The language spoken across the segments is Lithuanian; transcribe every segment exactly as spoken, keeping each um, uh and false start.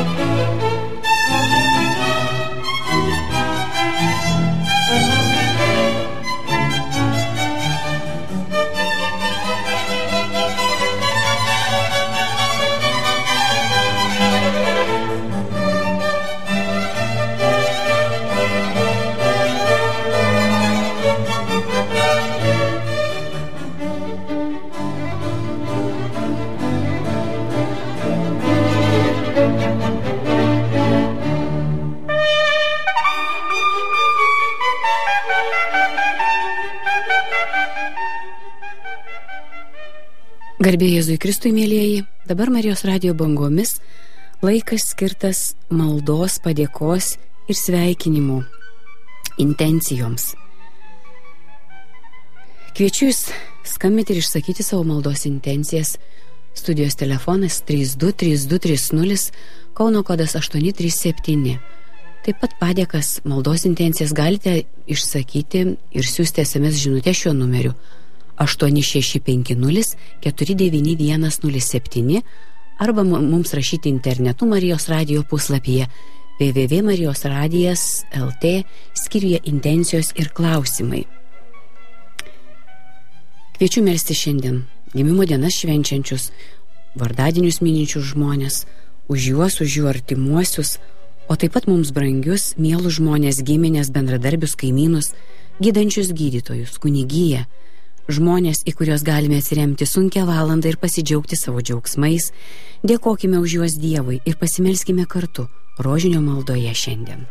Garbė Jėzui Kristui, mėlieji, dabar Marijos radijo bangomis laikas skirtas maldos, padėkos ir sveikinimų intencijoms. Kviečiu jūs skambinti ir išsakyti savo maldos intencijas. Studijos telefonas trys du trys du trys nulis, Kauno kodas aštuoni trys septyni. Taip pat padėkas maldos intencijas galite išsakyti ir siųsti es em es žinutę šiuo numeriu aštuoni šeši penki nulis keturi devyni vienas nulis septyni arba mums rašyti internetu Marijos radijo puslapyje w w w taškas marijos radijas taškas el t skyriuje intencijos ir klausimai. Kviečiu melsti šiandien gimimo dienas švenčiančius, vardadienius mininčius žmonės, už juos, už jų artimuosius, o taip pat mums brangius, mielus žmonės, giminės, bendradarbius, kaimynus, gydančius gydytojus, kunigiją, žmonės, į kuriuos galime atsiremti sunkią valandą ir pasidžiaugti savo džiaugsmais. Dėkokime už juos Dievui ir pasimelskime kartu rožinio maldoje šiandien.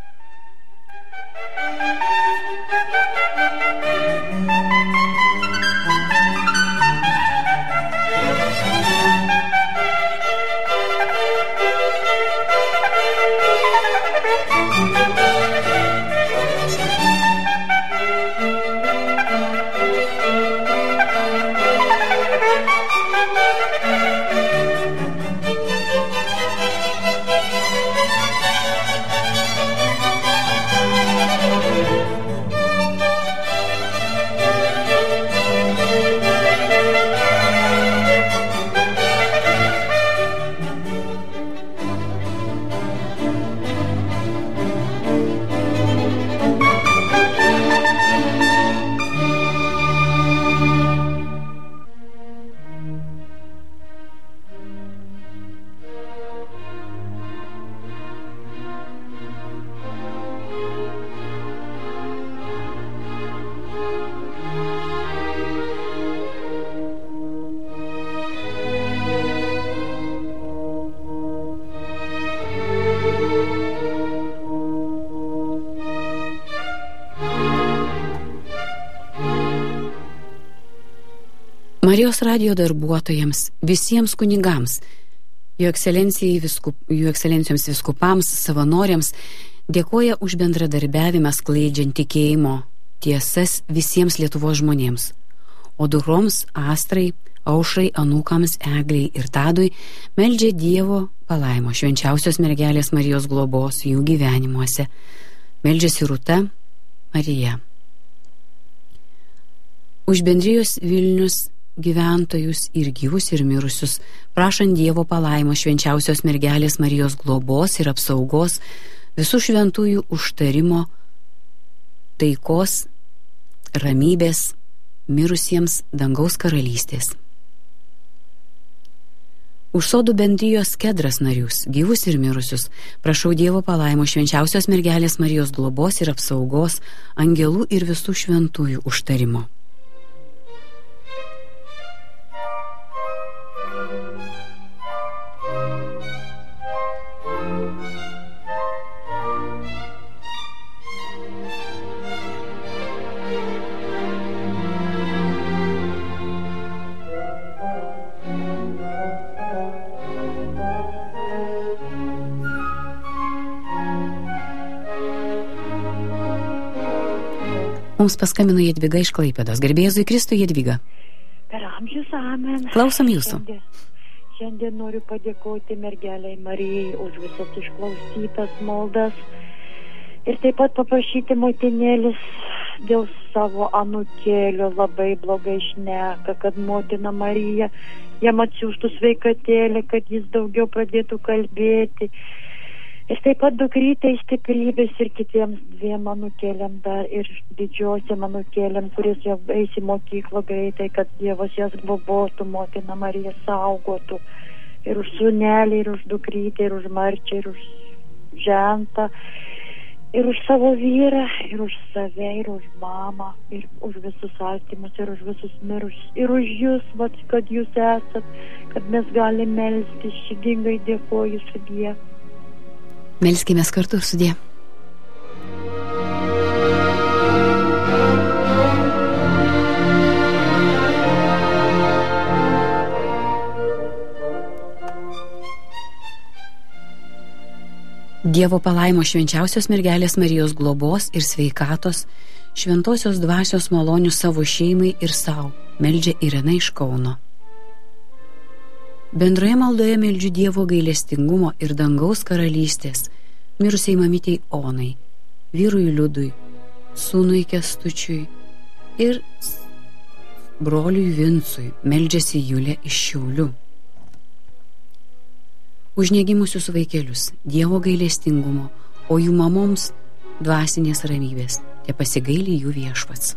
Marijos radijo darbuotojams, visiems kunigams, jų viskup, ekscelencijoms viskupams, savanoriams dėkoja už bendradarbiavimą skleidžiant tikėjimo tiesas visiems Lietuvos žmonėms, o dukroms Astrai, Aušrai, anūkams Egliai ir Tadui meldžia Dievo palaimo švenčiausios mergelės Marijos globos jų gyvenimuose. Meldžiasi Rūta, Marija. Už bendrijos Vilnius gyventojus ir gyvus ir mirusius, prašant Dievo palaimo švenčiausios mergelės Marijos globos ir apsaugos, visų šventųjų užtarimo, taikos, ramybės, mirusiems dangaus karalystės. Už sodų bendrijos Kedras narius, gyvus ir mirusius, prašau Dievo palaimo švenčiausios mergelės Marijos globos ir apsaugos, angelų ir visų šventųjų užtarimo. Mums paskambino Jadviga iš Klaipėdos. Garbė Jėzui Kristui, Jadviga. Per amžius, amen. Klausom jūsų. Šiandien, šiandien noriu padėkoti mergelei Marijai už visas išklausytas maldas ir taip pat paprašyti motinėlis dėl savo anūkėlio, labai blogai šneka, kad motina Marija jam atsiųstų sveikatėlę, kad jis daugiau pradėtų kalbėti. Ir taip pat dukrytei stiprybės ir kitiems dviem anūkėliam dar ir didžiosiam anūkėliam, kuris jau eis į mokyklą greitai, kad Dievas jas globotų, motina Marija saugotų. Ir už sūnelį, ir už dukrytę, ir už Marčią, ir už Žentą, ir už savo vyrą, ir už save, ir už mamą, ir už visus artimus, ir už visus mirusius, ir už jūs, vat, kad jūs esat, kad mes galime melstis. Širdingai dėkoju sudie. Melskimės kartu ir sudie. Dievo palaimo švenčiausios mergelės Marijos globos ir sveikatos, šventosios dvasios malonių savo šeimai ir savo, meldžia Irena iš Kauno. Bendroje maldoje meldžiu Dievo gailestingumo ir dangaus karalystės mirusiai mamytei Onai, vyrui Liudui, sūnui Kęstučiui ir broliui Vincui, meldžiasi Julė iš Šiaulių. Už negimusius vaikelius Dievo gailestingumo, o jų mamoms dvasinės ramybės, te pasigaili jų viešpats.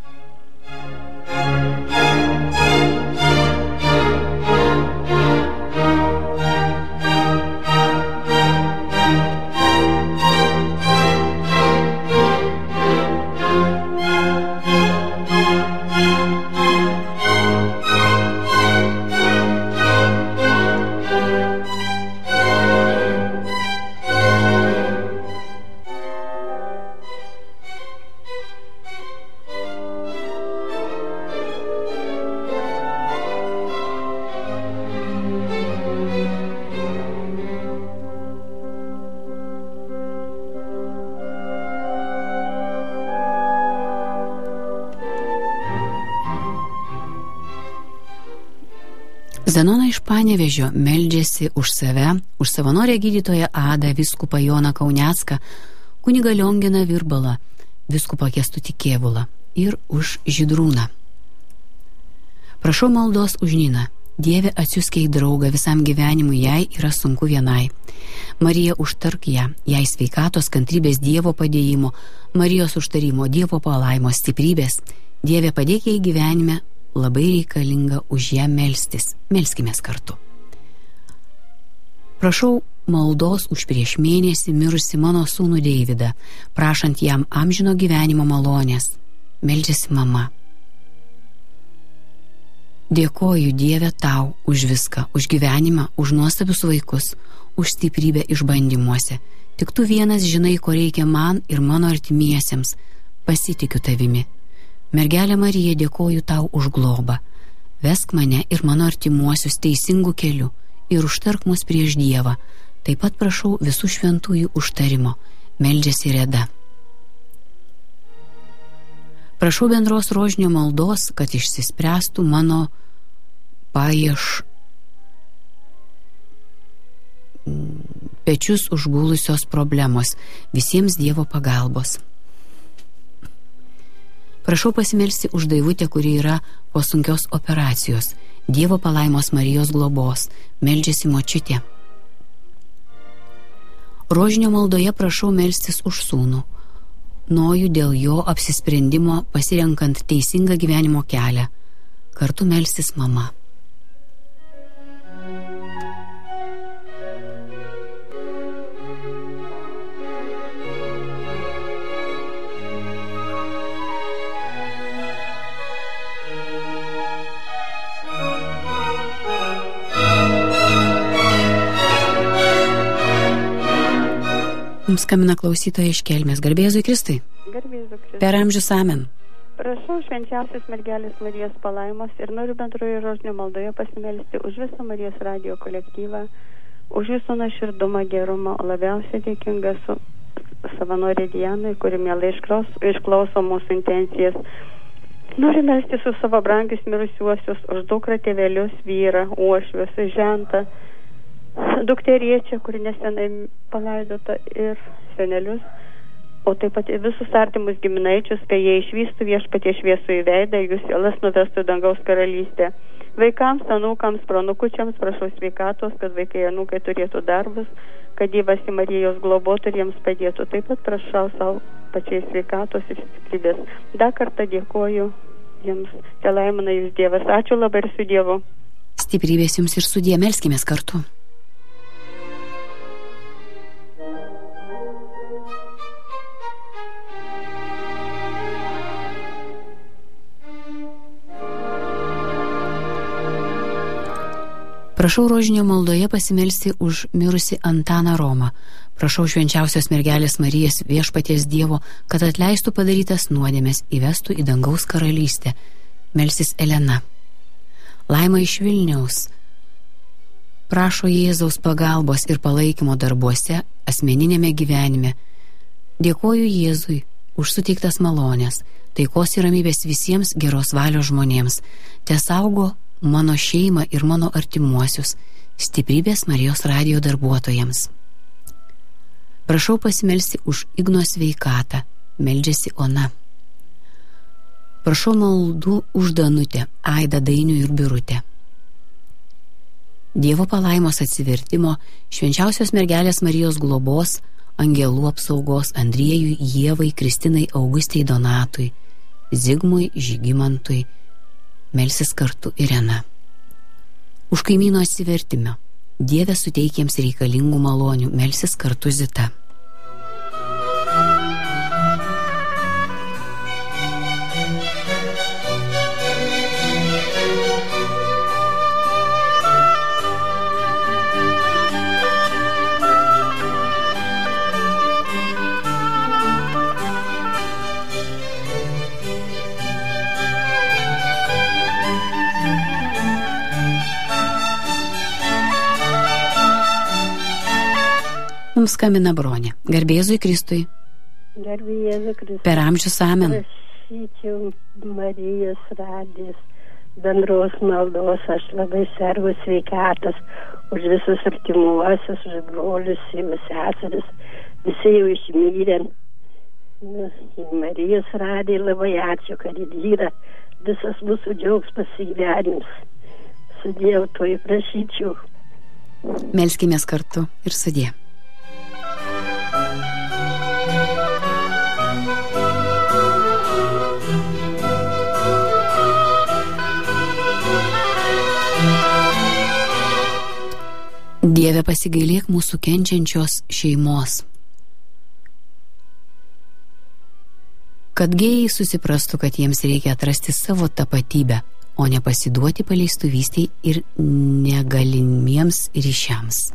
Zenona iš Panevėžio meldžiasi už save, už savanorę gydytoją Adą, vyskupą Joną Kaunecką, kunigą Lionginą Virbalą, vyskupą Kęstutį Kėvulą ir už Žydrūną. Prašau maldos už Niną. Dieve, atsiųsk jai draugą, visam gyvenimui jai yra sunku vienai. Marija, užtark ją, jai sveikatos, kantrybės, Dievo padėjimo, Marijos užtarimo, Dievo palaimos, stiprybės. Dieve, padėk jai gyvenime, labai reikalinga už ją melstis. Melskimės kartu. Prašau maldos už prieš mėnesį mirusi mano sūnų Deividą, prašant jam amžino gyvenimo malonės. Meldžiasi mama. Dėkoju, Dieve, tau už viską, už gyvenimą, už nuostabius vaikus, už stiprybę išbandymuose. Tik tu vienas žinai, ko reikia man ir mano artimiesiems. Pasitikiu tavimi. Mergelė Marija, dėkoju tau už globą. Vesk mane ir mano artimuosius teisingų kelių ir užtark mus prieš Dievą. Taip pat prašau visų šventųjų užtarimo. Meldžiasi Reda. Prašau bendros rožinio maldos, kad išsispręstų mano paieš pečius užgulusios problemos. Visiems Dievo pagalbos. Prašau pasimelsti už Daivutę, kuri yra po sunkios operacijos. Dievo palaimos Marijos globos. Meldžiasi močiutė. Rožinio maldoje prašau melstis už sūnų. Noju dėl jo apsisprendimo pasirenkant teisingą gyvenimo kelią. Kartu melstis mama. Mums skambina klausytoja iš Kelmės. Garbėzui Kristui. Garbėzui Kristui. Per amžius amen. Prašau švenčiausios mergelės Marijos palaimos ir noriu bendroje rožinio maldoje pasimelsti už visą Marijos radijo kolektyvą, už jūsų nuoširdumą, gerumą. Labiausiai dėkinga su savanorė Dianai, kuri mielai išklauso mūsų intencijas. Noriu melsti su savo brangius mirusiuosius už dukrą, tėvelius, vyrą, uošvius, Žentą, dukteriečią, kuri nesenai palaidota, ir senelius, o taip pat visus artimus giminaičius, kai jie išvystų viešpatie šviesų į veidą, jų sielas nuvestų dangaus karalystę. Vaikams, anūkams, pronukučiams prašau sveikatos, kad vaikai anūkai turėtų darbus, kad Dievas į Marijos globotų ir jiems padėtų. Taip pat prašau savo pačiai sveikatos ir stiprybės. Dar kartą dėkoju jums, te laimina jūs Dievas. Ačiū labai ir su Dievu. Stiprybės jums ir sudie, melskimės kartu. Prašau rožinio maldoje pasimelsti už mirusi Antaną Romą. Prašau švenčiausios mergelės Marijos viešpaties Dievo, kad atleistų padarytas nuodėmes, įvestų į dangaus karalystę. Melsis Elena. Laima iš Vilniaus. Prašo Jėzaus pagalbos ir palaikymo darbuose, asmeninėme gyvenime. Dėkoju Jėzui už suteiktas malonės, taikos ir ramybės visiems geros valios žmonėms. Te saugo mano šeimą ir mano artimuosius, stiprybės Marijos radijo darbuotojams. Prašau pasimelsti už Igno sveikatą, meldžiasi Ona. Prašau maldų už Danutę, Aidą, Dainių ir Birutę. Dievo palaimos atsivertimo, švenčiausios mergelės Marijos globos, angelų apsaugos Andriejui, Ievai, Kristinai, Augustei, Donatui, Zigmui, Žygimantui, melsis kartu Irena. Už kaimyno atsivertimą, Dieve suteikiems reikalingų malonių, melsis kartu Zita. Mums skambina Bronė. Garbėzui Kristui. Garbėzui Kristui. Per amžius amen. Prašyčiau Marijos radijos bendros maldos, aš labai sergu sveikatos už visus artimuosius, už brolius ir seseris, visi jau išmyrė. Marijos radijai labai ačiū, kad yra visas mūsų džiaugsmas gyvenims. Su Dievu to prašyčiau. Melskimės kartu ir sudie. Dieve, pasigailėk mūsų kenčiančios šeimos. Kad gėjai susiprastų, kad jiems reikia atrasti savo tapatybę, o ne pasiduoti paleistuvystiai ir negalimiems ryšiams.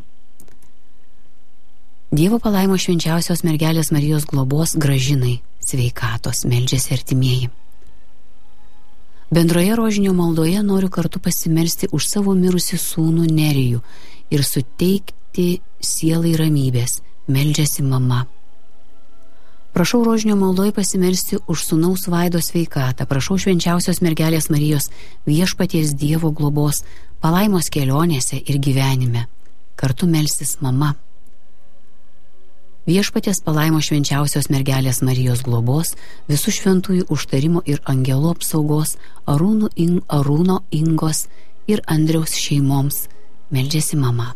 Dievo palaimo švenčiausios mergelės Marijos globos Gražinai, sveikatos, meldžiasi artimieji. Bendroje rožinio maldoje noriu kartu pasimelsti už savo mirusį sūnų Nerijų ir suteikti sielai ramybės, meldžiasi mama. Prašau rožinio maldoje pasimelsti už sūnaus Vaido sveikatą, prašau švenčiausios mergelės Marijos viešpaties Dievo globos, palaimos kelionėse ir gyvenime. Kartu melsis mama. Viešpaties palaimo švenčiausios mergelės Marijos globos, visų šventųjų užtarimo ir angelų apsaugos, Arūnų, In, Arūno, Ingos ir Andriaus šeimoms, meldžiasi mama.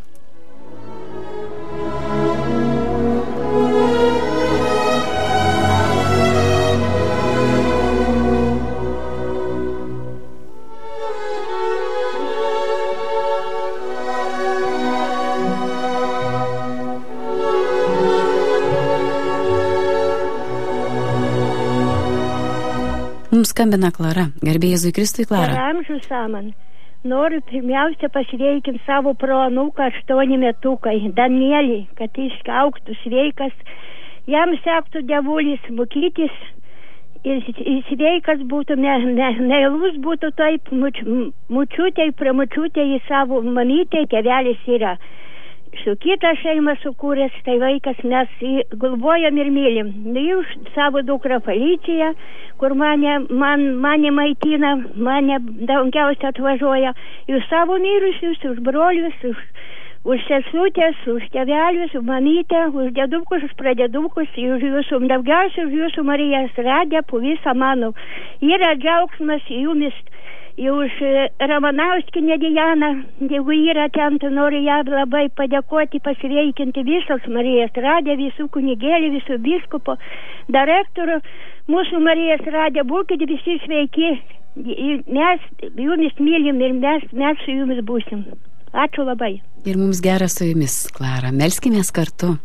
Mums skambina Klara. Garbė Jėzui Kristui, Klara. Per amžius amen. Noriu pirmiausia pasveikinti savo proanūką aštuoni metukai, Danielį, kad jis augtų sveikas, jam sektų dievulis mokytis ir sveikas būtų, ne, ne, neilus būtų taip, muč, mučiutei, pramučiutei į savo mamytei, tėvelis yra. Su kitą šeimą sukūręs, tai vaikas mes galvojam ir mylim. Už savo dukrą Feliciją, kur mane, man, mane maitina, mane daugiausia atvažiuoja. Už savo mirusius, už brolius, už, už sesutės, už tėvelius, už mamytę, už dėdukus, už pradėdukus, už jūsų, daugiausia už jūsų Marijos radiją, po visą mano. Yra džiaugsmas jumis už Ramanauskinę Dianą, jeigu yra ten, tai noriu ją labai padėkoti, pasveikinti visos Marijos radiją, visų kunigėlių, visų biskupo, direktorių, mūsų Marijos radiją, būkite visi sveiki, mes jumis mylim ir mes, mes su jumis būsim. Ačiū labai. Ir mums gera su jumis, Klara. Melskimės kartu.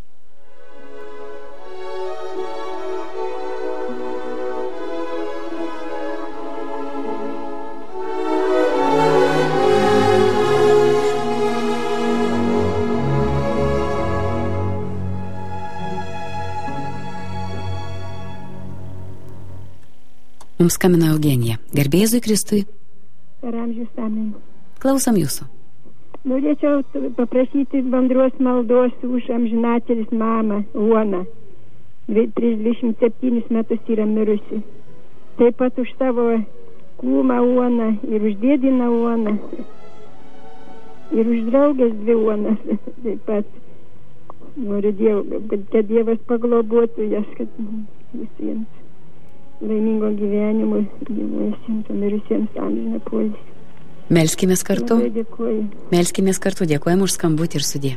Mums skambina Eugenija. Garbėzui Kristui. Per amžius amen. Klausom jūsų. Norėčiau paprašyti bendros maldos už amžinatelės mamą, Uoną. Prieš dvidešimt septynis metus yra mirusi. Taip pat už savo kūmą Uoną ir už dėdiną Uoną. Ir už draugės dvi Uonas. Taip pat noriu diev, kad, kad Dievas paglobotų jas, kad visiems laimingo gyvenimo gyvuosiems, mirusiems amžiną poilsį. Melskimės kartu. Labai dėkuoju. Melskimės kartu. Dėkojame už skambutį ir sudie.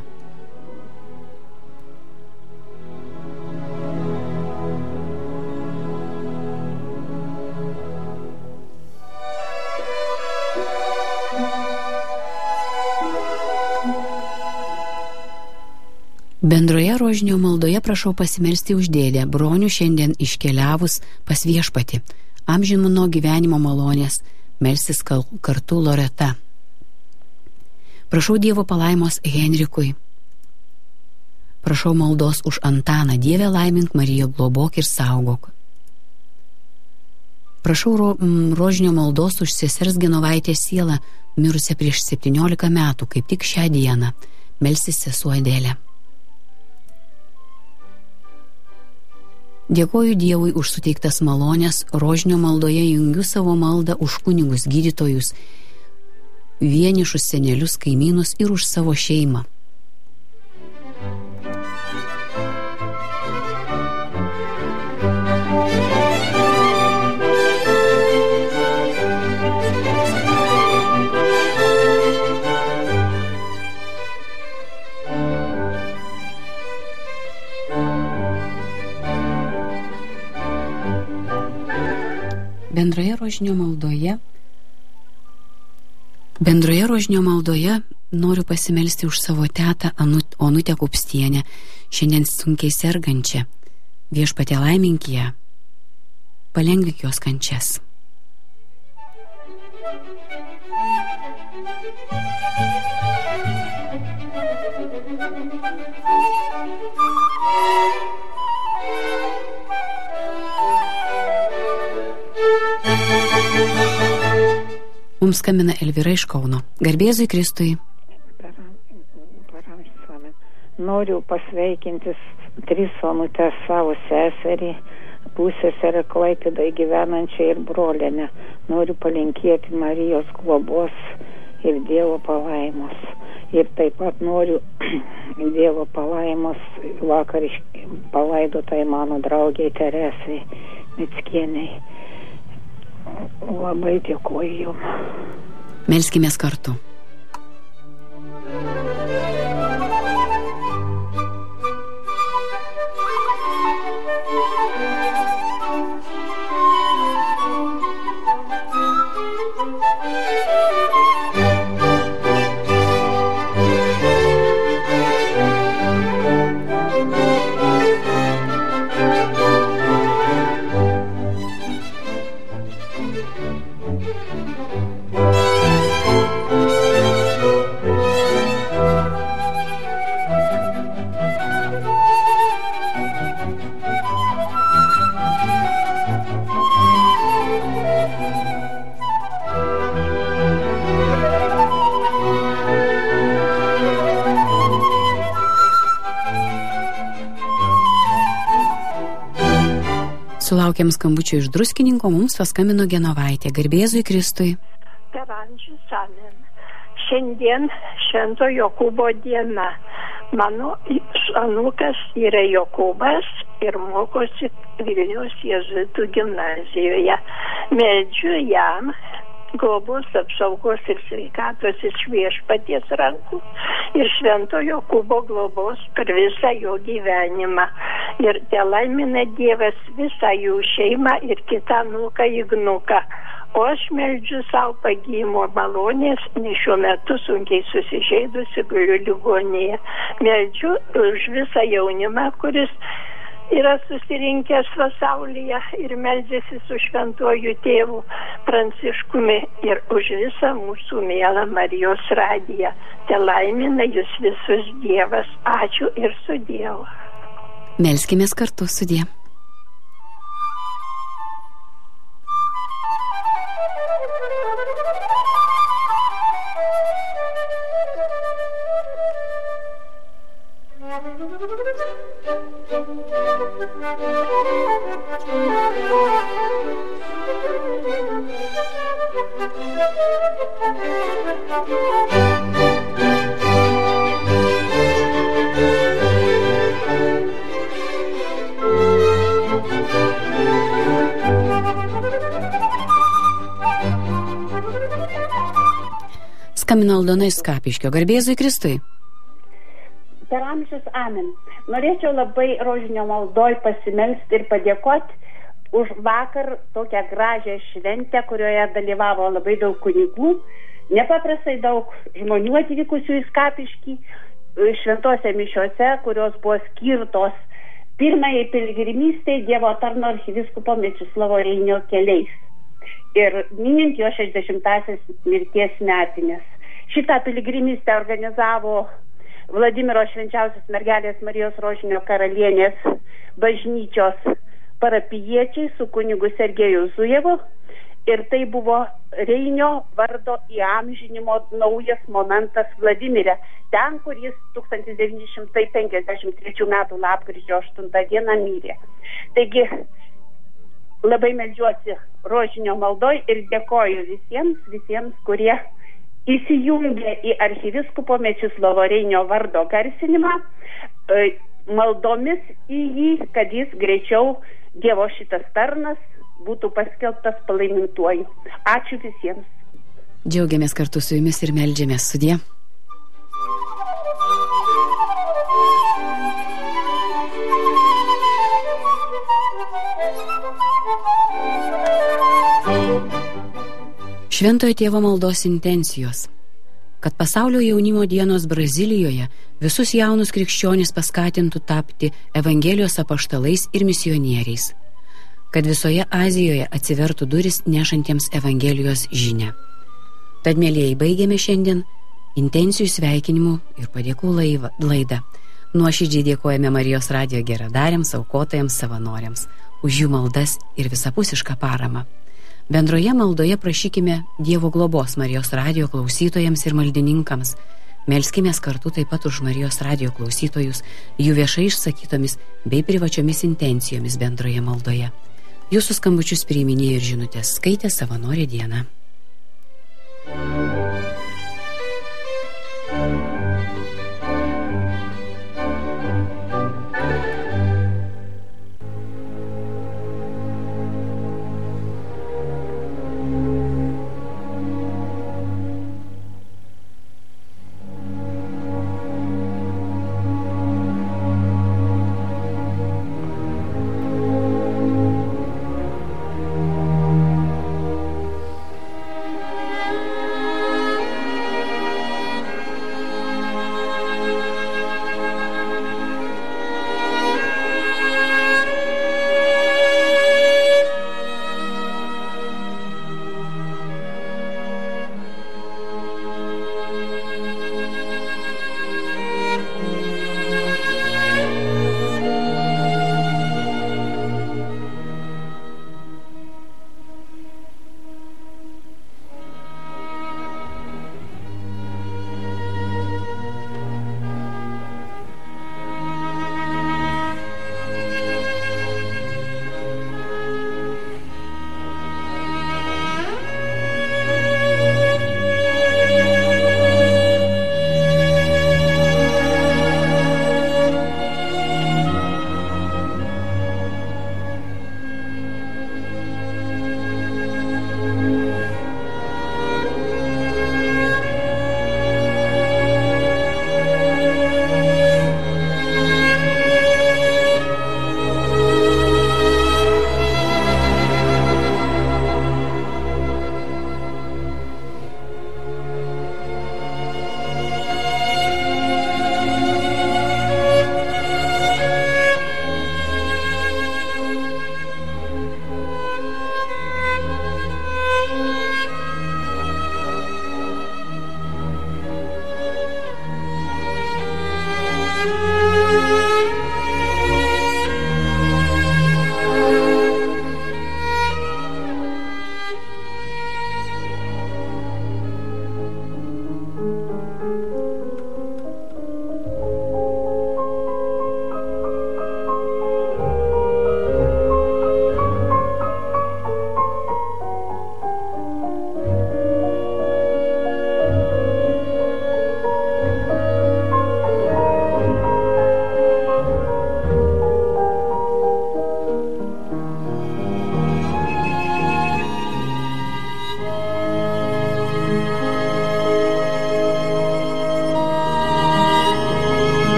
Bendroje rožinio maldoje prašau pasimelsti už dėdę, bronių šiandien iškeliavus pas viešpatį. Amžino gyvenimo malonės, melsis kartu Loreta. Prašau Dievo palaimos Henrikui. Prašau maldos už Antaną. Dieve laimink Mariją, globok ir saugok. Prašau ro, m, rožinio maldos už sesers Genovaitės sielą, mirusią prieš septyniolika metų, kaip tik šią dieną. Melsis sesuo Adelė. Dėkoju Dievui už suteiktas malonės, rožinio maldoje jungiu savo maldą už kunigus, gydytojus, vienišus senelius, kaimynus ir už savo šeimą. Bendroje rožinio maldoje Bendroje rožinio maldoje noriu pasimelsti už savo tetą Onutę Kupstienę, šiandien sunkiai sergančią. Viešpatie laimink ją, palengvik jos kančias. Mums skambina Elvyra iš Kauno. Garbėzui Kristui. Noriu pasveikinti tris onutės, savo seserį, pusseserę Klaipėdoje gyvenančią ir brolenę. Noriu palinkėti Marijos globos ir Dievo palaimos. Ir taip pat noriu Dievo palaimos vakar palaidotai mano draugiai Teresai Mickienei. Labai dėkoju jums. Melskimės kartu. Sulaukėm skambučio iš Druskininko, mums paskambino Genovaitė. Garbėzui Kristui. Per amžius amen. Šiandien Švento Jokūbo diena. Mano anūkas yra Jokūbas ir mokosi Vilniaus jėzuitų gimnazijoje. Meldžiu jam, globos, apsaugos ir sveikatos iš Viešpaties rankų ir Švento Jokūbo globos per visą jo gyvenimą. Ir te laimina Dievas visą jų šeimą ir kitą anūką Ignuką. O aš meldžiu savo pagyjimo malonės, nes šiuo metu sunkiai susižeidusi guliu ligoninėje. Meldžiu už visą jaunimą, kuris yra susirinkęs pasaulyje ir meldžiasi su šventuoju tėvu Pranciškumi ir už visą mūsų mielą Marijos radiją. Te laimina jūs visus Dievas. Ačiū ir su Dievu. Melskimės kartu su Dievu. Skambino Aldona iš Skapiškio. Garbėzui Kristui. Per amžius amen. Norėčiau labai rožinio maldoj pasimelsti ir padėkoti už vakar tokią gražią šventę, kurioje dalyvavo labai daug kunigų, nepaprastai daug žmonių atvykusių į Skapiškį šventose mišiose, kurios buvo skirtos pirmajai piligrimystei Dievo tarno arkiviskupo Mečislovo Reinio keliais ir minint jo šešiasdešimtąsias mirties metinės. Šitą piligrimystę organizavo Vladimiro Švenčiausios mergelės Marijos Rožinio karalienės bažnyčios parapijiečiai su kunigu Sergeju Zujevu ir tai buvo Reinio vardo įamžinimo naujas momentas Vladimire, ten, kur jis tūkstantis devyni šimtai penkiasdešimt trečių metų lapkričio aštuntą dieną mirė. Taigi labai meldžiuosi rožinio maldoj ir dėkoju visiems, visiems, kurie įsijungė į arkiviskupo Mečislovo Reinio vardo garsinimą, maldomis į jį, kad jis greičiau Dievo šitas tarnas būtų paskelbtas palaimintuoju. Ačiū visiems. Džiaugiamės kartu su jumis ir meldžiamės sudie. Šventojo tėvo maldos intencijos, kad pasaulio jaunimo dienos Brazilijoje visus jaunus krikščionis paskatintų tapti Evangelijos apaštalais ir misionieriais, kad visoje Azijoje atsivertų duris nešantiems Evangelijos žinią. Tad, mielieji, baigėme šiandien intencijų sveikinimų ir padėkų laidą. Nuoširdžiai dėkojame Marijos radijo geradariams, aukotojams, savanoriams už jų maldas ir visapusišką paramą. Bendroje maldoje prašykime Dievo globos Marijos radijo klausytojams ir maldininkams. Melskimės kartu taip pat už Marijos radijo klausytojus, jų viešai išsakytomis bei privačiomis intencijomis bendroje maldoje. Jūsų skambučius priiminėjo ir žinutės skaitė savanorė Diena.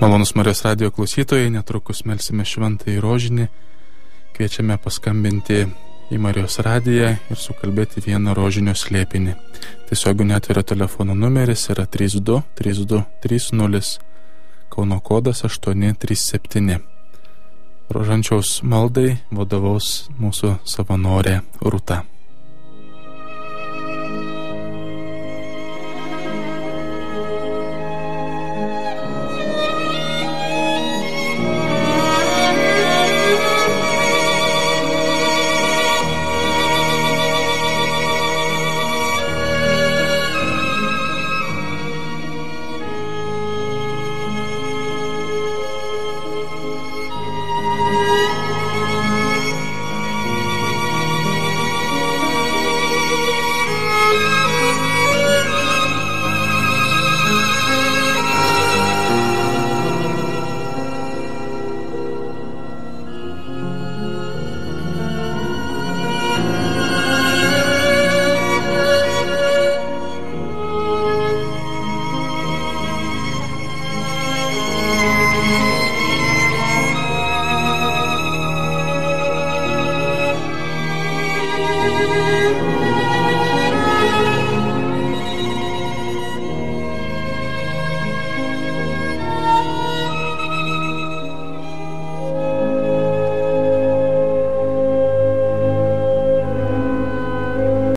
Malonus Marijos radijo klausytojai, netrukus melsime šventąjį rožinį. Kviečiame paskambinti į Marijos radiją ir sukalbėti vieną rožinio slėpinį. Tiesioginio atvirio telefono numeris yra trys du trys du trys nulis, Kauno kodas aštuoni trys septyni. Rožančiaus maldai vadovaus mūsų savanorė Rūta.